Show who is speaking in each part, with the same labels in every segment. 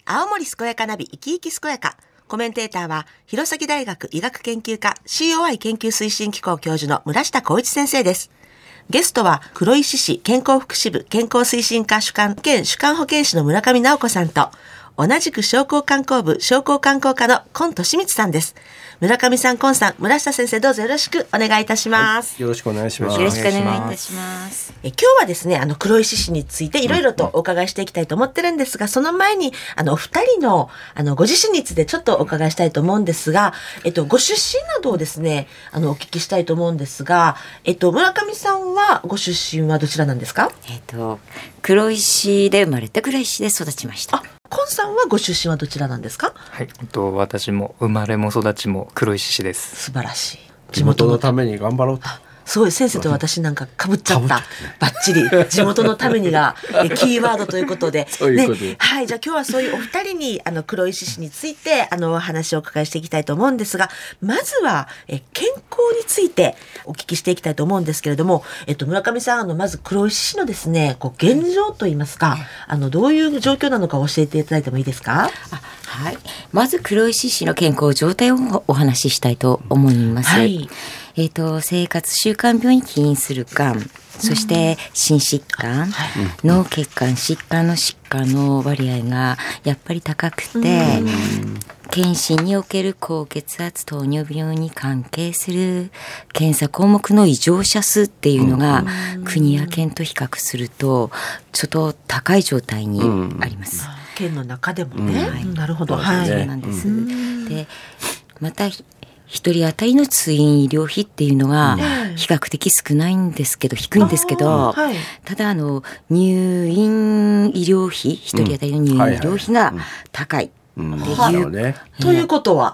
Speaker 1: 青森健やかナビ生き生き健やか。コメンテーターは弘前大学医学研究科 COI 研究推進機構教授の村下浩一先生です。ゲストは黒石市健康福祉部健康推進課主幹兼主幹保健師の村上直子さんと、同じく商工観光部商工観光課の今利光さんです。村上さん、今さん、村下先生、どうぞよろしくお願いいたします。
Speaker 2: よろしくお願いします。
Speaker 3: よろしくお願いいたします。
Speaker 1: 今日はですね、黒石市についていろいろとお伺いしていきたいと思ってるんですが、その前に、お二人の、ご自身についてちょっとお伺いしたいと思うんですが、ご出身などをですね、お聞きしたいと思うんですが、村上さんは、ご出身はどちらなんですか？
Speaker 3: 黒石で生まれて黒石で育ちました。
Speaker 1: 今さんはご出身はどちらなんですか？
Speaker 4: はい、私も生まれも育ちも黒石市です。
Speaker 1: 素晴らしい。
Speaker 2: 地元のために頑張ろうと。
Speaker 1: すごい、先生と私なんか被っちゃった。バッチリ。地元のためにがキーワードということで。
Speaker 2: そういうことで。
Speaker 1: はい、じゃあ今日はそういうお二人に黒石市についてお話をお伺いしていきたいと思うんですが、まずは健康についてお聞きしていきたいと思うんですけれども、村上さん、まず黒石市のですね、現状といいますか、どういう状況なのか教えていただいてもいいですか？
Speaker 3: はい。まず黒石市の健康状態をお話ししたいと思います。はい。生活習慣病に起因するがん、そして心疾患、脳血管疾患の割合がやっぱり高くて、検診における高血圧糖尿病に関係する検査項目の異常者数っていうのが国や県と比較するとちょっと高い状態にあります。
Speaker 1: 県の中でもね。なるほど。
Speaker 3: はい。そうなんです。で、また一人当たりの通院医療費っていうのが比較的少ないんですけど、低いんですけど、ただ入院医療費、一人当たりの入院医療費が高い。
Speaker 1: ということは、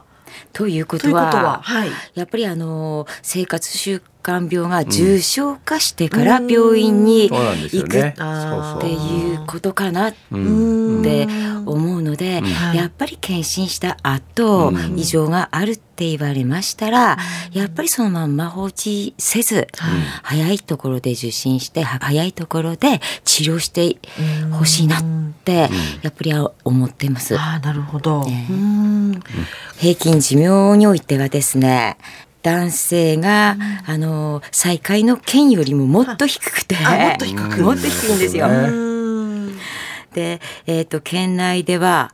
Speaker 3: やっぱり生活習慣病が重症化してから病院に行くっていうことかなって思うので、やっぱり検診した後異常があるって言われましたら、やっぱりそのまんま放置せず、早いところで受診して早いところで治療してほしいなってやっぱり思っています。
Speaker 1: なるほど。
Speaker 3: 平均寿命においてはですね、男性が、最下位の県よりももっと低くて、もっと低いんですよ。で、県内では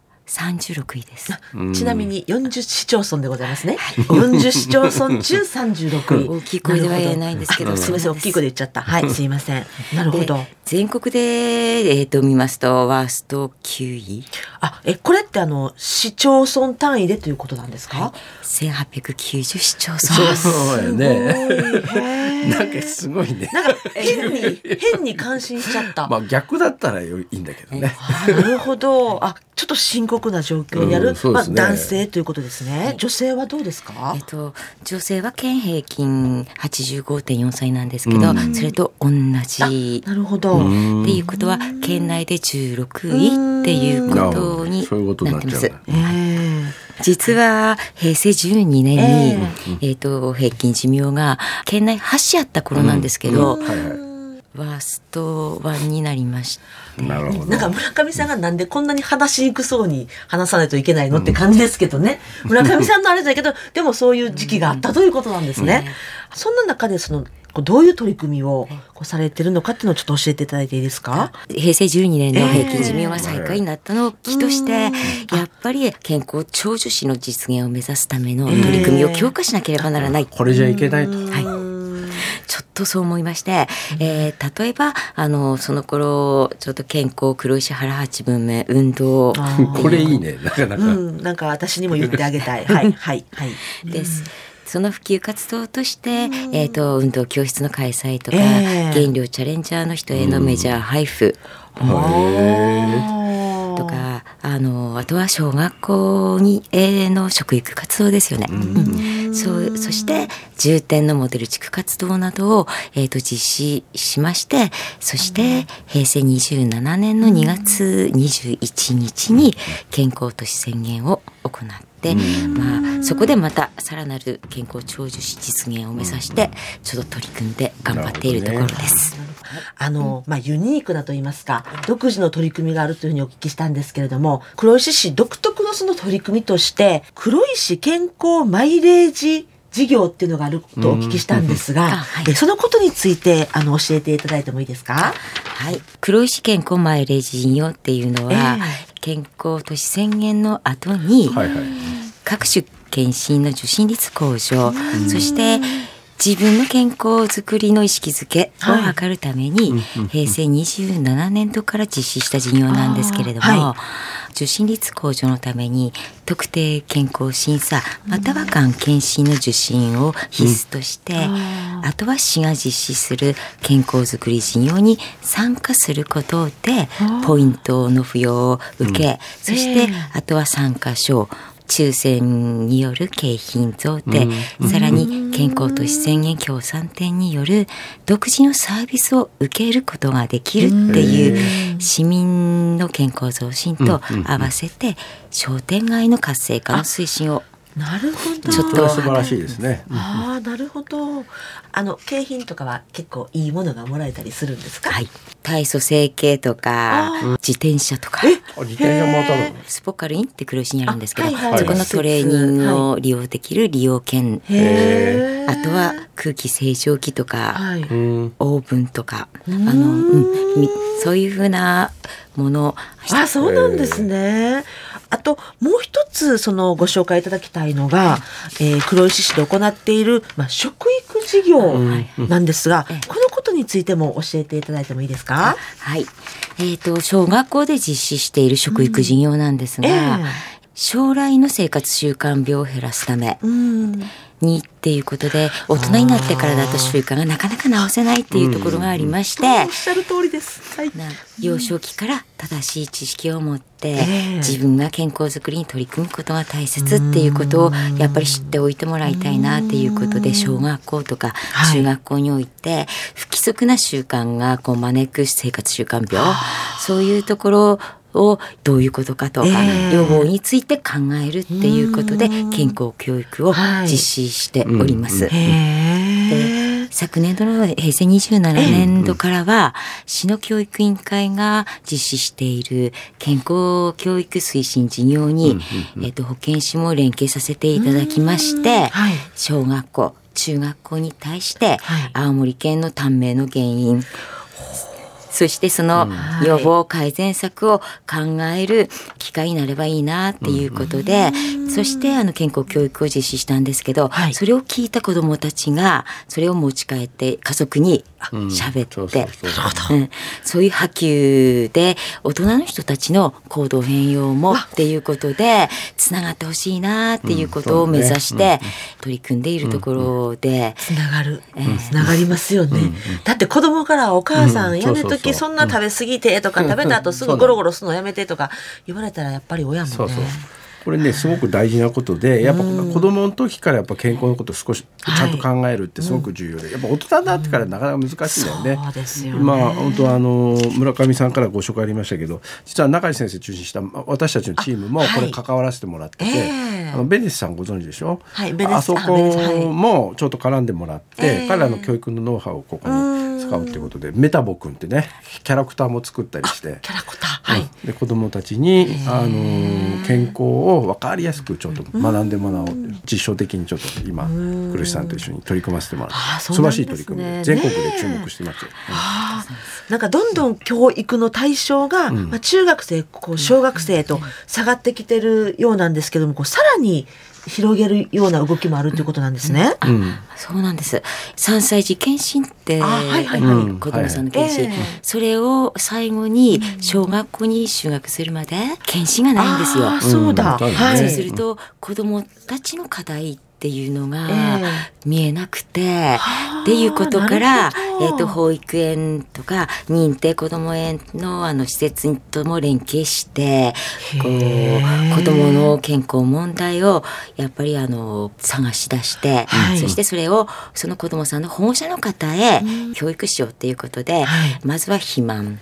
Speaker 3: 36位です。
Speaker 1: ちなみに40市町村でございますね。40市町村中36位。
Speaker 3: 大きい声では言えないんですけど、
Speaker 1: すみません、大きい声で言っちゃった。はい、すいません。なるほど。
Speaker 3: 全国で、見ますとワースト9位。
Speaker 1: これって市町村単位でということなんですか
Speaker 3: ？1890市町村。
Speaker 2: そうよね。なんかすごいね。
Speaker 1: なんか変に感心しちゃった。
Speaker 2: 逆だったらいいんだけどね。
Speaker 1: なるほど。ちょっと深刻な状況にある、男性ということですね。女性はどうですか？
Speaker 3: 女性は県平均 85.4 歳なんですけど、それと同じ。
Speaker 1: なるほど。
Speaker 3: っていうことは県内で16位っていうことになってます。実は平成12年に、平均寿命が県内8あった頃なんですけど、ワースト1になりました。
Speaker 1: なんか村上さんがなんでこんなに話しにくそうに話さないといけないのって感じですけどね。村上さんのあれだけど、でもそういう時期があったということなんですね。そんな中でどういう取り組みをされてるのかっていうのをちょっと教えていただいていいですか？
Speaker 3: 平成12年の平均寿命が最下位になったのを期として、やっぱり健康長寿死の実現を目指すための取り組みを強化しなければならない。
Speaker 2: これじゃいけないと。
Speaker 3: ちょっとそう思いまして、例えばその頃ちょっと健康黒石原八分目運動
Speaker 2: これいいね、なかなか、
Speaker 1: なんか私にも言ってあげたい。はいはいはい
Speaker 3: です。その普及活動として、運動教室の開催とか、減量チャレンジャーの人へのメジャー配布とか、あとは小学校にの食育活動ですよね。そして重点のモデル地区活動などを、実施しまして、そして平成27年の2月21日に健康都市宣言を行って、そこでまたさらなる健康長寿死実現を目指してちょっと取り組んで頑張っているところです。
Speaker 1: ユニークなと言いますか、独自の取り組みがあるというふうにお聞きしたんですけれども、黒石市独特のその取り組みとして、黒石健康マイレージ事業っていうのがあるとお聞きしたんですが、そのことについて教えていただいてもいいですか？
Speaker 3: はい。黒石健康マイレージ事業っていうのは、健康都市宣言の後に、各種検診の受診率向上、そして自分の健康づくりの意識づけを図るために、平成27年度から実施した事業なんですけれども、受診率向上のために特定健康審査またはがん検診の受診を必須として、あとは市が実施する健康づくり事業に参加することでポイントの付与を受け、そしてあとは参加賞、抽選による景品贈呈、さらに健康都市宣言協賛店による独自のサービスを受けることができるっていう市民の健康増進と合わせて商店街の活性化の推進を
Speaker 1: なるほど。
Speaker 2: ちょっと素晴らしいですね。
Speaker 1: なるほど。景品とかは結構いいものがもらえたりするんですか？
Speaker 3: はい。体組成計とか自転車とか。
Speaker 2: 自転車も当たるの？
Speaker 3: スポカルインって黒石にあるんですけど、そこのトレーニングを利用できる利用券、あとは空気清浄機とか、オーブンとか、そういうふうなもの。
Speaker 1: そうなんですね。あともう一つご紹介いただきたいのが、黒石市で行っている、食育事業なんですが、このことについても教えていただいてもいいですか？
Speaker 3: はい。小学校で実施している食育事業なんですが、将来の生活習慣病を減らすためにっていうことで、大人になってからだと習慣がなかなか直せないっていうところがありまして、
Speaker 1: おっしゃる通りです。
Speaker 3: 幼少期から正しい知識を持って、自分が健康づくりに取り組むことが大切っていうことをやっぱり知っておいてもらいたいなっていうことで、小学校とか中学校において不規則な習慣が招く生活習慣病、そういうところをどういうことかとか、予防について考えるっていうことで健康教育を実施しております。で、昨年度の平成27年度からは市の教育委員会が実施している健康教育推進事業に、保健師も連携させていただきまして、小学校中学校に対して青森県の短命の原因、そしてその予防改善策を考える機会になればいいなっていうことで、そして健康教育を実施したんですけど、それを聞いた子どもたちがそれを持ち帰って家族に喋って、そういう波及で大人の人たちの行動変容もっていうことでつながってほしいなっていうことを目指して取り組んでいるところで、
Speaker 1: つながりますよね。だって子供からお母さんやめとき、そんな食べ過ぎてとか、食べた後すぐゴロゴロするのやめてとか言われたらやっぱり親もね。
Speaker 2: これねすごく大事なことで、やっぱ子供の時からやっぱ健康のことを少しちゃんと考えるってすごく重要で、やっぱ大人になってからなかなか難しいんだよね。
Speaker 1: そうですよね。
Speaker 2: 本当村上さんからご紹介ありましたけど、実は中地先生中心した私たちのチームもこれ関わらせてもらってて、ベネスさんご存知でしょ？あそこもちょっと絡んでもらって、彼らの教育のノウハウをここに使うということで、メタボくんってねキャラクターも作ったりして、
Speaker 1: キャラクター、
Speaker 2: で子どもたちに健康を分かりやすくちょっと学んでもらおうという、実証的にちょっと今黒石さんと一緒に取り組ませてもらって素晴らしい取り組みで全国で注目してますよ。
Speaker 1: なんかどんどん教育の対象が、中学生小学生と下がってきてるようなんですけども、さらに広げるような動きもあるということなんですね。
Speaker 3: そうなんです。3歳児検診って子どもさんの検診、それを最後に小学校に就学するまで検診がないんですよ。
Speaker 1: そうだ。
Speaker 3: そうすると子どもたちの課題っていうのが見えなくて、っていうことから、保育園とか認定こども園の施設とも連携して子どもの健康問題をやっぱり探し出して、そしてそれをその子どもさんの保護者の方へ教育しようっていうことで、まずは肥満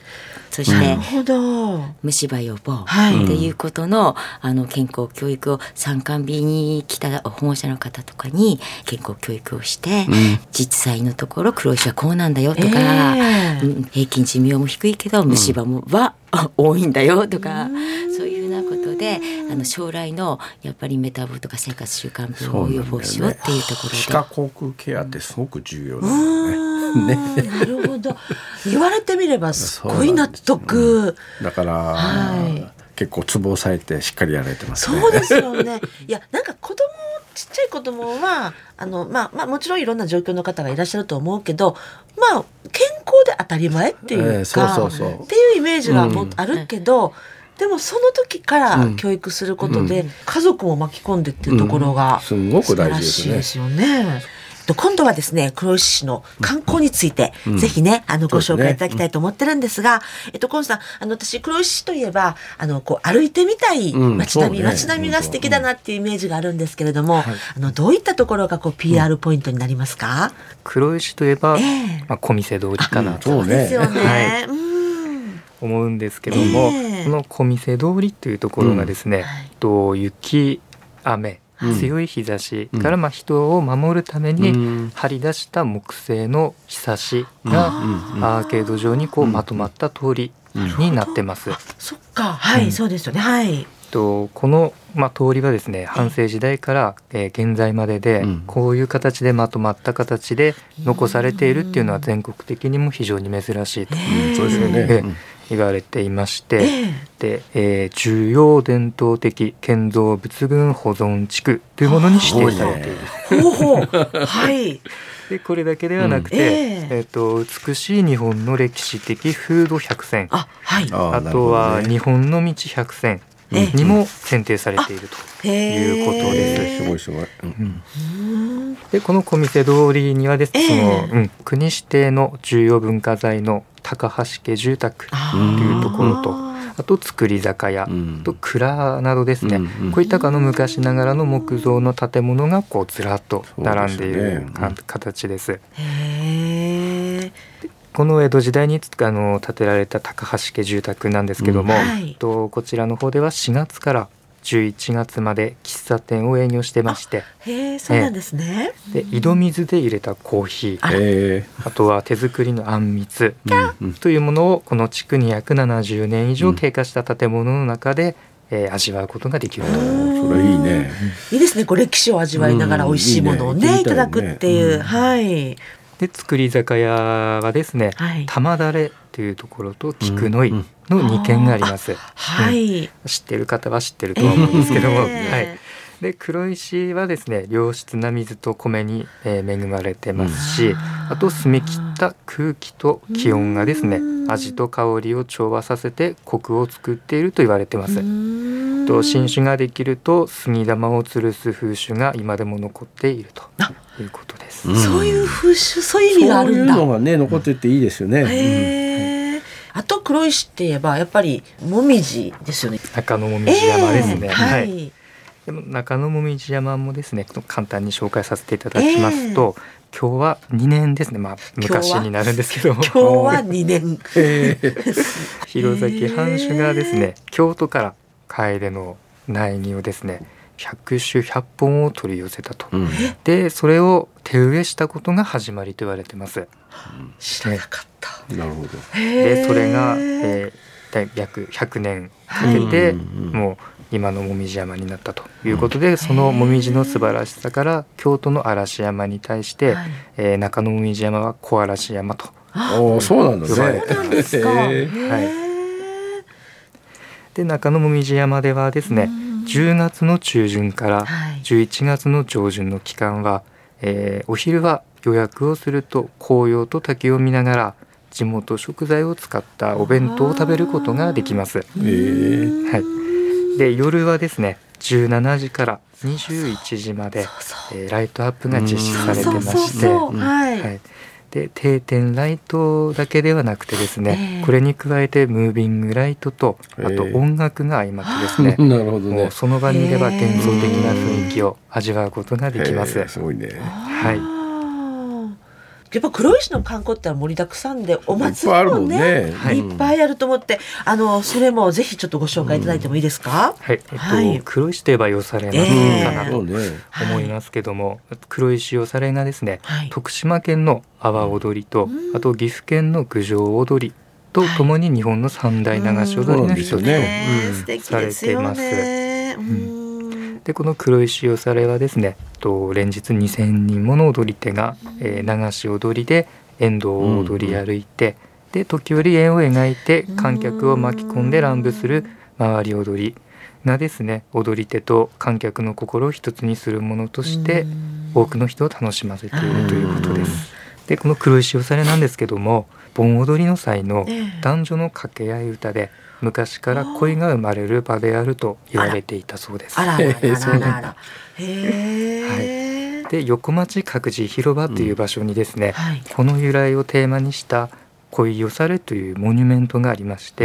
Speaker 3: そして
Speaker 1: 虫
Speaker 3: 歯予防っていうことの、健康教育を参観日に来た保護者の方とかに健康教育をして、実際のところ黒石はこうなんだよとか、平均寿命も低いけど虫歯もは多いんだよとか、そういうようなことで将来のやっぱりメタボとか生活習慣病を予防しようっていうところで、
Speaker 2: 歯科口腔ケアってすごく重要だよね。
Speaker 1: なるほど。言われてみればすごい納得。
Speaker 2: だから、結構ツボを押さえてしっかりやられてますね。
Speaker 1: そうですよね。いやなんかちっちゃい子供はもちろんいろんな状況の方がいらっしゃると思うけど、健康で当たり前っていうか、っていうイメージがあるけど、でもその時から教育することで、家族も巻き込んでっていうところが
Speaker 2: すごく大事
Speaker 1: ですよね。今度はですね、黒石市の観光について、ぜひね、ご紹介いただきたいと思ってるんですが、コンさん、私、黒石市といえば、歩いてみたい街並みが素敵だなっていうイメージがあるんですけれども、どういったところがPR ポイントになりますか？
Speaker 4: 黒石といえば、小店通りかなと。
Speaker 1: そうですよね。
Speaker 4: 思うんですけども、この小店通りというところがですね、雪、雨、強い日差しから人を守るために張り出した木製のひさしがアーケード上にまとまった通りになってます。
Speaker 1: そっか、はい、そうですよね。はい。
Speaker 4: この、通りはですね、半世時代から、現在までで、こういう形でまとまった形で残されているっていうのは全国的にも非常に珍しいと、
Speaker 2: そうですよね。
Speaker 4: 言われていまして、で、重要伝統的建造物群保存地区というものに指定されている。
Speaker 1: はい。
Speaker 4: でこれだけではなくて、美しい日本の歴史的風土100選、あとは日本の道100選にも選定されているということです。
Speaker 2: すごいすごい。
Speaker 4: でこの小店通りにはですね、国指定の重要文化財の高橋家住宅というところと、あと造り酒屋、と蔵などですね、こういった昔ながらの木造の建物がずらっと並んでいる形です。この江戸時代に建てられた高橋家住宅なんですけども、こちらの方では4月から11月まで喫茶店を営業してまして、
Speaker 1: そうなんですね。
Speaker 4: で井戸水で入れたコーヒー、あとは手作りのあんみつというものをこの築270年以上経過した建物の中で、味わうことができると。
Speaker 2: それいいね。
Speaker 1: いいですね。歴史を味わいながら美味しいものをいただくっていう。はい。
Speaker 4: で造り酒屋はですね、玉だれというところと菊の井の2軒があります。知ってる方は知ってるとは思うんですけども、で黒石はですね、良質な水と米に、恵まれてますし、あと澄み切った空気と気温がですね、味と香りを調和させてコクを作っていると言われてます。新酒ができると杉玉を吊るす風習が今でも残っているということです。
Speaker 1: そういう風習、そういう意味があるんだ。
Speaker 2: そういうのがね残ってていいですよね。
Speaker 1: あと黒石って言えばやっぱりもみじですよね。
Speaker 4: 中野もみじ山ですね。でも中野もみじ山もですね、簡単に紹介させていただきますと、今日は2年ですね。昔になるんですけども、
Speaker 1: 今日は2年
Speaker 4: 弘前藩主がですね、京都から楓の苗木をですね100種100本を取り寄せたと、でそれを手植えしたことが始まりと言われてます。
Speaker 1: 知らなかった。
Speaker 2: なるほど。
Speaker 4: でそれが、約100年かけて、もう今のもみじ山になったということで、そのもみじの素晴らしさから京都の嵐山に対して、中野もみじ山は小嵐山と
Speaker 2: そうなんですね。
Speaker 4: で中野もみじ山ではですね、10月の中旬から11月の上旬の期間は、お昼は予約をすると紅葉と滝を見ながら地元食材を使ったお弁当を食べることができます。で夜はですね17時から21時までライトアップが実施されてまして、で定点ライトだけではなくてですね、これに加えてムービングライトとあと音楽が相まってですね、
Speaker 2: なるほどね、
Speaker 4: もうその場にいれば幻想的な雰囲気を味わうことができます。
Speaker 2: すごいね。
Speaker 1: やっぱ黒石の観光って盛りだくさんでお祭りもねいっぱいあると思って、それもぜひちょっとご紹介いただいてもいいですか？
Speaker 4: 黒石といえばよされなかなと思いますけども、黒石よされがですね、徳島県の阿波踊りと、あと岐阜県の郡上踊りとともに日本の三大流し踊りの一つとされています。でこの黒石よされはですね、連日2000人もの踊り手が、流し踊りで沿道を踊り歩いて、で時折円を描いて観客を巻き込んで乱舞する回り踊りがですね、踊り手と観客の心を一つにするものとして多くの人を楽しませているということです。でこの黒石よされなんですけども、盆踊りの際の男女の掛け合い歌で昔から恋が生まれる場であると言われていたそうです。で横町角寺広場という場所にですね、この由来をテーマにした恋よされというモニュメントがありまして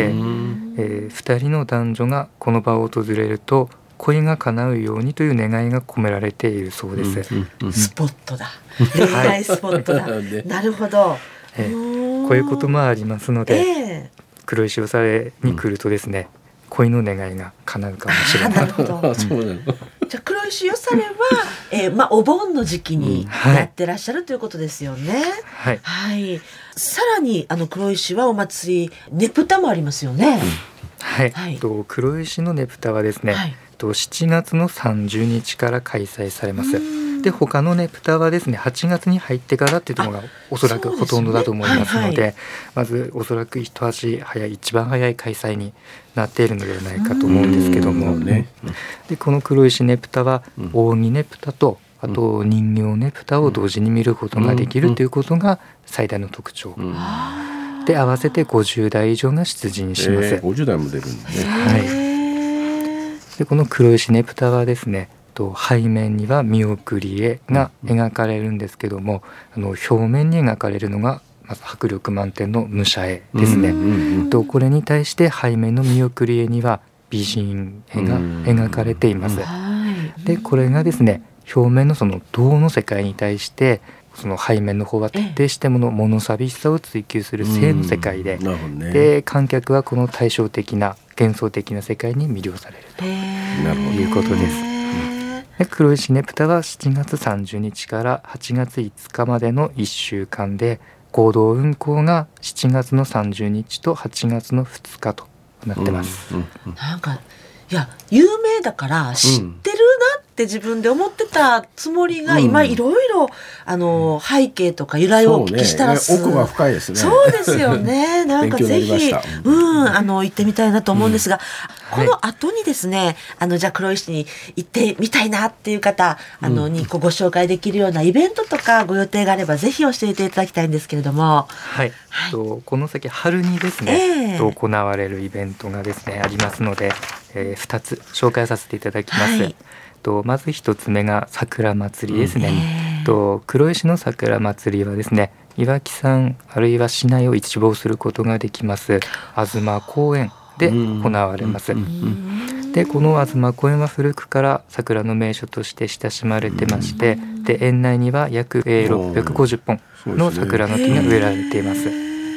Speaker 4: 、2人の男女がこの場を訪れると恋が叶うようにという願いが込められているそうです。
Speaker 1: スポットだ、恋愛スポットだ、なるほど。
Speaker 4: こういうこともありますので、黒石よされに来るとですね、恋の願いが叶うかもしれない。
Speaker 1: なるほど。じゃあ黒石よされは、お盆の時期にやってらっしゃるということですよね。さらに黒石はお祭りねぷたもありますよね。
Speaker 4: 黒石のねぷたはですね、7月の30日から開催されます。で他のねぷたはですね8月に入ってからっていうのがおそらくほとんどだと思いますので、まずおそらく一足早い一番早い開催になっているのではないかと思うんですけども、でこの黒石ねぷたは扇ねぷたとあと人形ねぷたを同時に見ることができるということが最大の特徴で、合わせて50台以上が出陣します。
Speaker 2: 50台も出るんですね。
Speaker 4: でこの黒石ねぷたはですね、背面には見送り絵が描かれるんですけども、表面に描かれるのがまず迫力満点の武者絵ですね。これに対して背面の見送り絵には美人絵が描かれています。でこれがですね、表面のその銅の世界に対してその背面の方は徹底して物寂しさを追求する静の世界で、で観客はこの対照的な幻想的な世界に魅了されるということです。で黒石ねぷたは7月30日から8月5日までの1週間で、合同運行が7月の30日と8月の2日となってます。
Speaker 1: なんかいや有名だから知ってるなって自分で思ってたつもりが、今いろいろ背景とか由来をお聞きしたら、
Speaker 2: 奥が深いですね。
Speaker 1: そうですよね。なんかぜひ行ってみたいなと思うんですが、この後にですね、じゃあ黒石に行ってみたいなっていう方にご紹介できるようなイベントとかご予定があればぜひ教えていただきたいんですけれども。
Speaker 4: この先春にですね、行われるイベントがですねありますので、2つ紹介させていただきます。まず1つ目が桜祭りですね。黒石の桜祭りはですね、岩木山あるいは市内を一望することができます東公園で行われます。でこの東公園は古くから桜の名所として親しまれてまして、で園内には約650本の桜の木が植えられています。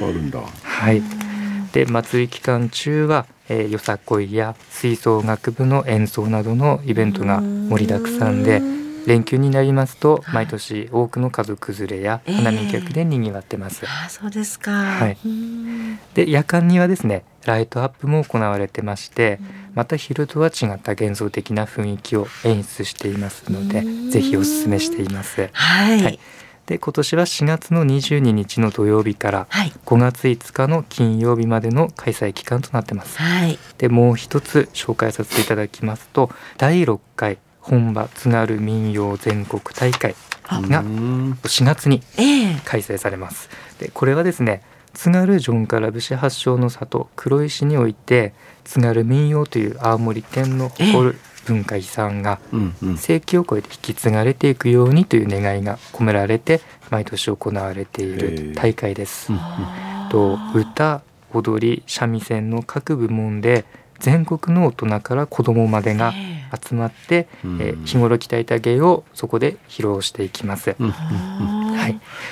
Speaker 4: で祭り期間中はよさこいや吹奏楽部の演奏などのイベントが盛りだくさんで、連休になりますと毎年多くの家族連れや花見客でにぎわってます。
Speaker 1: そうですか。
Speaker 4: で夜間にはですねライトアップも行われてまして、また昼とは違った幻想的な雰囲気を演出していますので、ぜひおすすめしています。で今年は4月の22日の土曜日から5月5日の金曜日までの開催期間となってます。でもう一つ紹介させていただきますと、第6回本場津軽民謡全国大会が4月に開催されます。でこれはですね、津軽ジョンカラ節発祥の里黒石において津軽民謡という青森県の誇る文化遺産が世紀を超えて引き継がれていくようにという願いが込められて毎年行われている大会です。歌、踊り、三味線の各部門で全国の大人から子どもまでが集まって、日頃鍛えた芸をそこで披露していきます。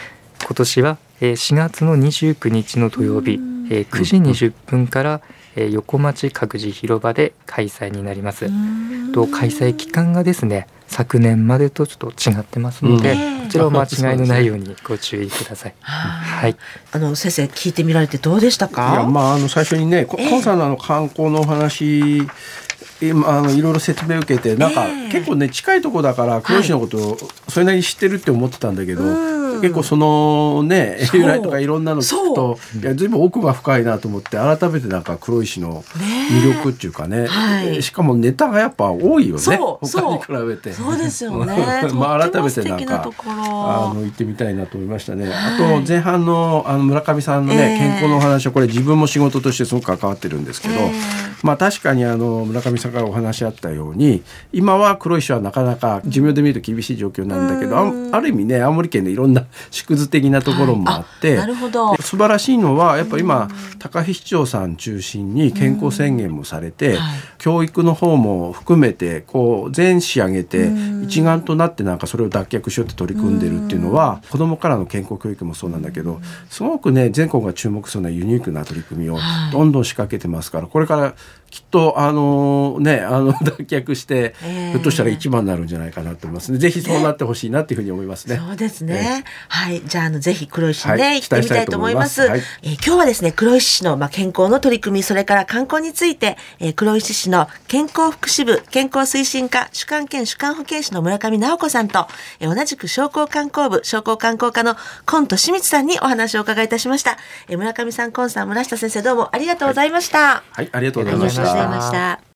Speaker 4: 今年は4月の29日の土曜日9時20分から横町各自広場で開催になります。開催期間がですね、昨年までとちょっと違ってますので、こちらを間違いのないようにご注意ください。はい。
Speaker 1: 先生聞いてみられてどうでしたか？
Speaker 2: いや、最初にね、コンさんの観光のお話、いろいろ説明を受けて、なんか結構ね近いところだから黒石のことをそれなりに知ってるって思ってたんだけど、結構そのね由来とかいろんなの聞くと、いや随分奥が深いなと思って、改めてなんか黒石の魅力っていうかね、しかもネタがやっぱ多いよね、他に比べて。
Speaker 1: そうですよね。
Speaker 2: 改めてなんか行ってみたいなと思いましたね。あと前半の村上さんのね、健康のお話はこれ自分も仕事としてすごく関わってるんですけど、確かに村上さんからお話あったように、今は黒石はなかなか寿命で見ると厳しい状況なんだけど、ある意味ね青森県でいろんな縮図的なところもあって、
Speaker 1: なるほど。
Speaker 2: 素晴らしいのはやっぱ今高飛市長さん中心に健康宣言もされて、教育の方も含めてこう全市挙げて一丸となってなんかそれを脱却しようって取り組んでるっていうのは、子どもからの健康教育もそうなんだけど、すごくね全国が注目するようなユニークな取り組みをどんどん仕掛けてますから、これからきっと脱却してひょっとしたら一番になるんじゃないかなと思いますね。ぜひそうなってほしいなっていうふうに思いますね。
Speaker 1: そうですね。はい、じゃあぜひ黒石にね、行ってみたいと思います。
Speaker 2: はい、
Speaker 1: 今日はですね、黒石市の健康の取り組み、それから観光について、黒石市の健康福祉部健康推進課主幹兼主幹保健師の村上直子さんと、同じく商工観光部商工観光課の今利光さんにお話を伺いいたしました。村上さん、今さん、村下先生、どうもありがとうございました。
Speaker 2: はい、ありがとうございました。
Speaker 3: ありがとうございました。